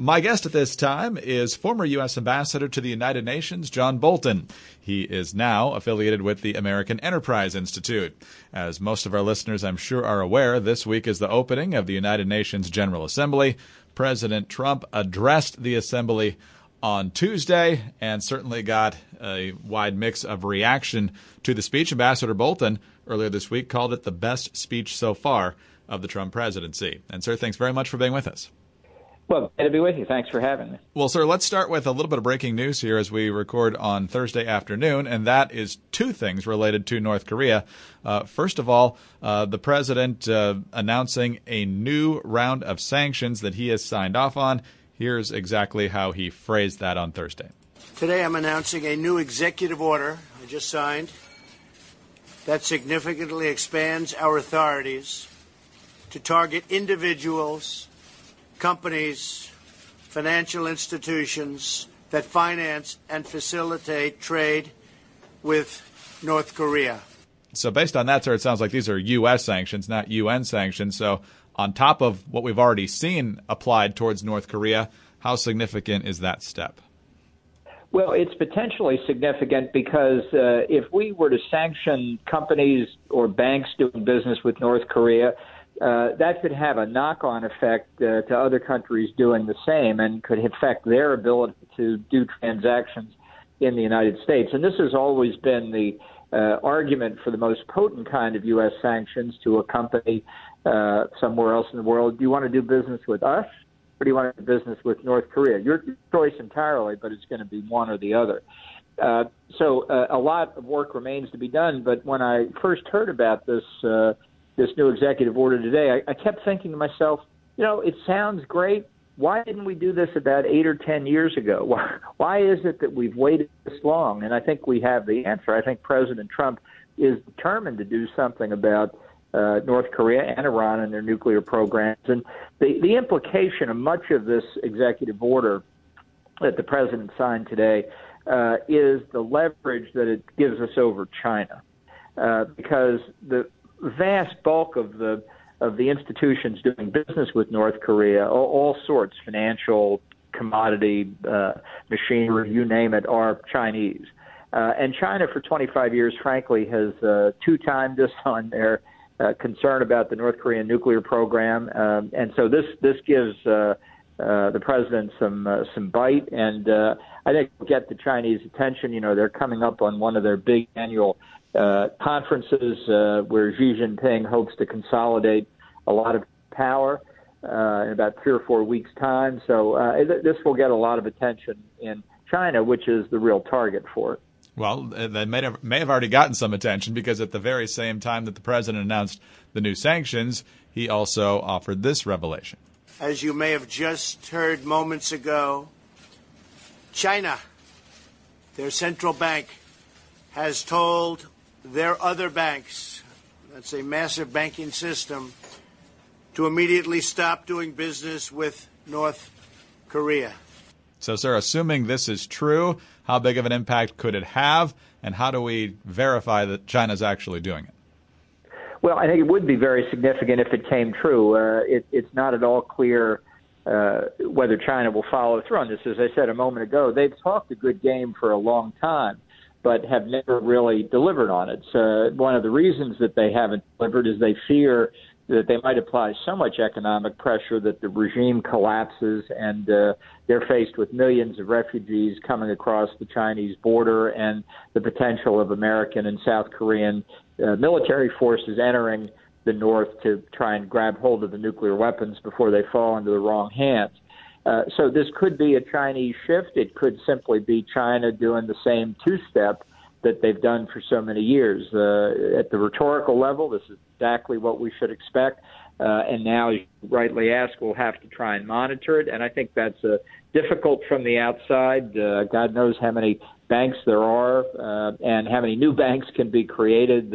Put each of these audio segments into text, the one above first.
My guest at this time is former U.S. Ambassador to the United Nations, John Bolton. He is now affiliated with the American Enterprise Institute. As most of our listeners, I'm sure, are aware, this week is the opening of the United Nations General Assembly. President Trump addressed the assembly on Tuesday and certainly got a wide mix of reaction to the speech. Ambassador Bolton earlier this week called it the best speech so far of the Trump presidency. And, sir, thanks very much for being with us. Well, glad to be with you. Thanks for having me. Well, sir, let's start with a little bit of breaking news here as we record on Thursday afternoon, and that is two things related to North Korea. First of all, the president announcing a new round of sanctions that he has signed off on. Here's exactly how he phrased that on Thursday. Today I'm announcing a new executive order I just signed that significantly expands our authorities to target individuals, companies, financial institutions that finance and facilitate trade with North Korea. So based on that, sir, it sounds like these are U.S. sanctions, not U.N. sanctions. So on top of what we've already seen applied towards North Korea, how significant is that step? Well, it's potentially significant because if we were to sanction companies or banks doing business with North Korea, that could have a knock-on effect to other countries doing the same and could affect their ability to do transactions in the United States. And this has always been the argument for the most potent kind of U.S. sanctions to a company somewhere else in the world. Do you want to do business with us, or do you want to do business with North Korea? Your choice entirely, but it's going to be one or the other. So a lot of work remains to be done. But when I first heard about this new executive order today, I kept thinking to myself, it sounds great. Why didn't we do this about 8 or 10 years ago? Why is it that we've waited this long? And I think we have the answer. I think President Trump is determined to do something about North Korea and Iran and their nuclear programs. And the implication of much of this executive order that the president signed today is the leverage that it gives us over China, because the vast bulk of the institutions doing business with North Korea, all sorts, financial, commodity, machinery, you name it, are Chinese. And China for 25 years, frankly, has two-timed us on their concern about the North Korean nuclear program. And so this gives the president some bite. And I think we'll get the Chinese attention. They're coming up on one of their big annual conferences where Xi Jinping hopes to consolidate a lot of power in about 3 or 4 weeks' time. So this will get a lot of attention in China, which is the real target for it. Well, they may have already gotten some attention, because at the very same time that the president announced the new sanctions, he also offered this revelation. As you may have just heard moments ago, China, their central bank, has told their other banks, that's a massive banking system, to immediately stop doing business with North Korea. So, sir, assuming this is true, how big of an impact could it have, and how do we verify that China's actually doing it? Well, I think it would be very significant if it came true. It's not at all clear whether China will follow through on this. As I said a moment ago, they've talked a good game for a long time, but have never really delivered on it. So one of the reasons that they haven't delivered is they fear that they might apply so much economic pressure that the regime collapses, and they're faced with millions of refugees coming across the Chinese border and the potential of American and South Korean military forces entering the north to try and grab hold of the nuclear weapons before they fall into the wrong hands. So this could be a Chinese shift. It could simply be China doing the same two-step that they've done for so many years. At the rhetorical level, this is exactly what we should expect. And now, as you rightly ask, we'll have to try and monitor it. And I think that's difficult from the outside. God knows how many banks there are and how many new banks can be created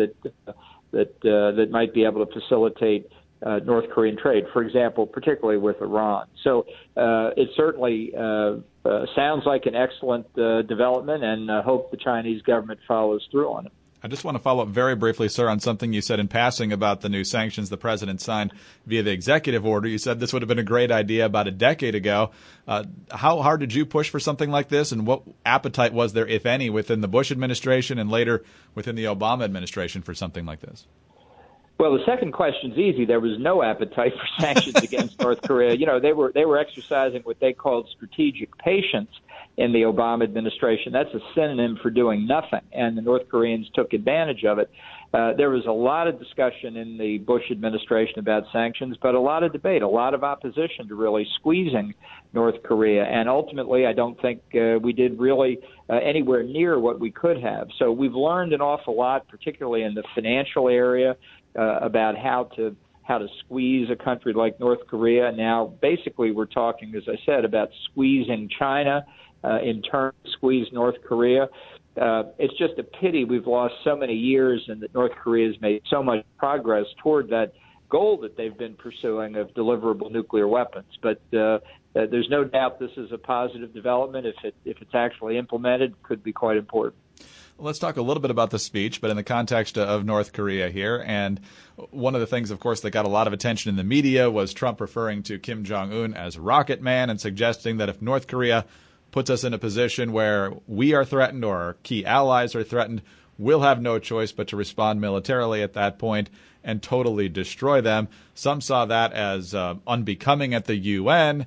that might be able to facilitate North Korean trade, for example, particularly with Iran. So it certainly sounds like an excellent development, and hope the Chinese government follows through on it. I just want to follow up very briefly, sir, on something you said in passing about the new sanctions the president signed via the executive order. You said this would have been a great idea about a decade ago. How hard did you push for something like this, and what appetite was there, if any, within the Bush administration and later within the Obama administration for something like this? Well, the second question's easy. There was no appetite for sanctions against North Korea. You know, they were exercising what they called strategic patience in the Obama administration. That's a synonym for doing nothing, and the North Koreans took advantage of it. There was a lot of discussion in the Bush administration about sanctions, but a lot of debate, a lot of opposition to really squeezing North Korea. And ultimately, I don't think we did really anywhere near what we could have. So we've learned an awful lot, particularly in the financial area, about how to squeeze a country like North Korea. Now, basically, we're talking, as I said, about squeezing China, in turn squeeze North Korea. It's just a pity we've lost so many years and that North Korea has made so much progress toward that goal that they've been pursuing of deliverable nuclear weapons. But there's no doubt this is a positive development. If it's actually implemented, it could be quite important. Well, let's talk a little bit about the speech, but in the context of North Korea here. And one of the things, of course, that got a lot of attention in the media was Trump referring to Kim Jong-un as Rocket Man and suggesting that if North Korea puts us in a position where we are threatened or our key allies are threatened, we'll have no choice but to respond militarily at that point and totally destroy them. Some saw that as unbecoming at the UN,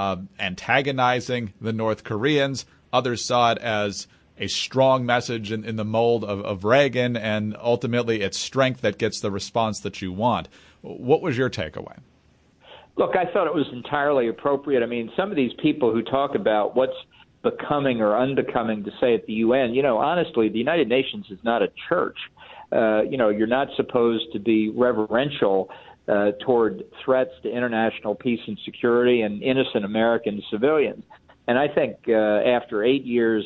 antagonizing the North Koreans. Others saw it as a strong message in the mold of Reagan, and ultimately it's strength that gets the response that you want. What was your takeaway? Look, I thought it was entirely appropriate. I mean, some of these people who talk about what's becoming or unbecoming to say at the UN, you know, honestly, the United Nations is not a church. You're not supposed to be reverential toward threats to international peace and security and innocent American civilians. And I think after 8 years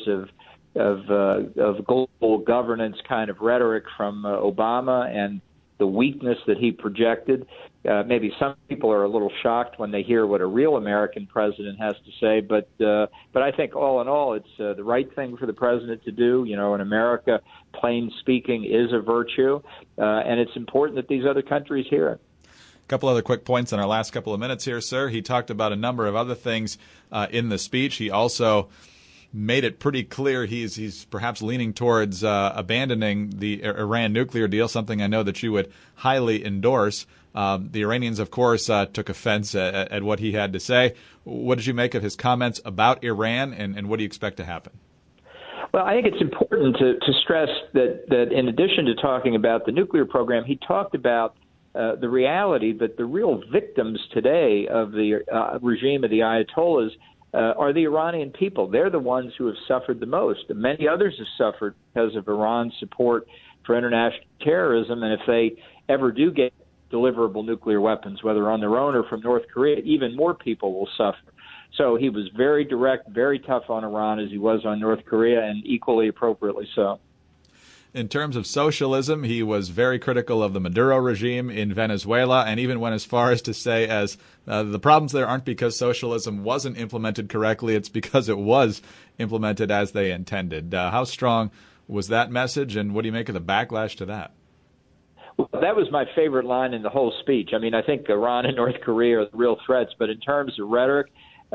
of global governance kind of rhetoric from Obama and the weakness that he projected, maybe some people are a little shocked when they hear what a real American president has to say. But I think all in all, it's the right thing for the president to do. You know, in America, plain speaking is a virtue, and it's important that these other countries hear it. A couple other quick points in our last couple of minutes here, sir. He talked about a number of other things in the speech. He also made it pretty clear he's perhaps leaning towards abandoning the Iran nuclear deal, something I know that you would highly endorse. The Iranians, of course, took offense at what he had to say. What did you make of his comments about Iran, and what do you expect to happen? Well, I think it's important to stress that in addition to talking about the nuclear program, he talked about the reality that the real victims today of the regime of the Ayatollahs are the Iranian people. They're the ones who have suffered the most. Many others have suffered because of Iran's support for international terrorism. And if they ever do get deliverable nuclear weapons, whether on their own or from North Korea, even more people will suffer. So he was very direct, very tough on Iran as he was on North Korea, and equally appropriately so. In terms of socialism, he was very critical of the Maduro regime in Venezuela, and even went as far as to say the problems there aren't because socialism wasn't implemented correctly, it's because it was implemented as they intended. How strong was that message, and what do you make of the backlash to that? Well, that was my favorite line in the whole speech. I mean, I think Iran and North Korea are the real threats, but in terms of rhetoric,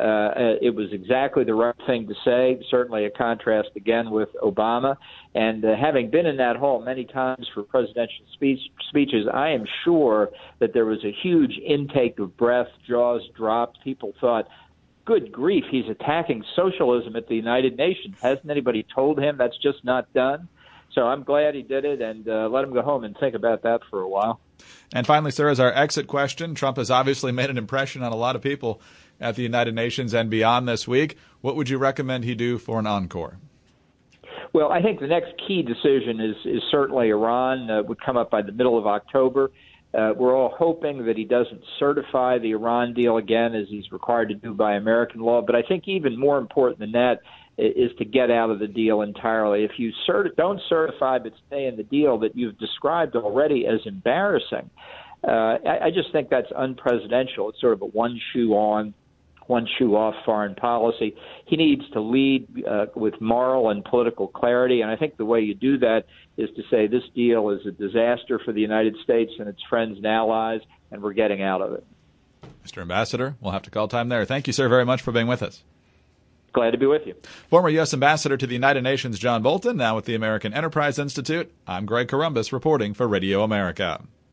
it was exactly the right thing to say, certainly a contrast again with Obama. And having been in that hall many times for presidential speeches, I am sure that there was a huge intake of breath, jaws dropped. People thought, good grief, he's attacking socialism at the United Nations. Hasn't anybody told him that's just not done? So I'm glad he did it, and let him go home and think about that for a while. And finally, sir, as our exit question, Trump has obviously made an impression on a lot of people at the United Nations and beyond this week. What would you recommend he do for an encore? Well, I think the next key decision is certainly Iran. Would come up by the middle of October. We're all hoping that he doesn't certify the Iran deal again, as he's required to do by American law. But I think even more important than that is to get out of the deal entirely. If you don't certify but stay in the deal that you've described already as embarrassing, I just think that's unpresidential. It's sort of a one shoe on, one-shoe-off foreign policy. He needs to lead with moral and political clarity, and I think the way you do that is to say this deal is a disaster for the United States and its friends and allies, and we're getting out of it. Mr. Ambassador, we'll have to call time there. Thank you, sir, very much for being with us. Glad to be with you. Former U.S. Ambassador to the United Nations, John Bolton, now with the American Enterprise Institute. I'm Greg Corombos reporting for Radio America.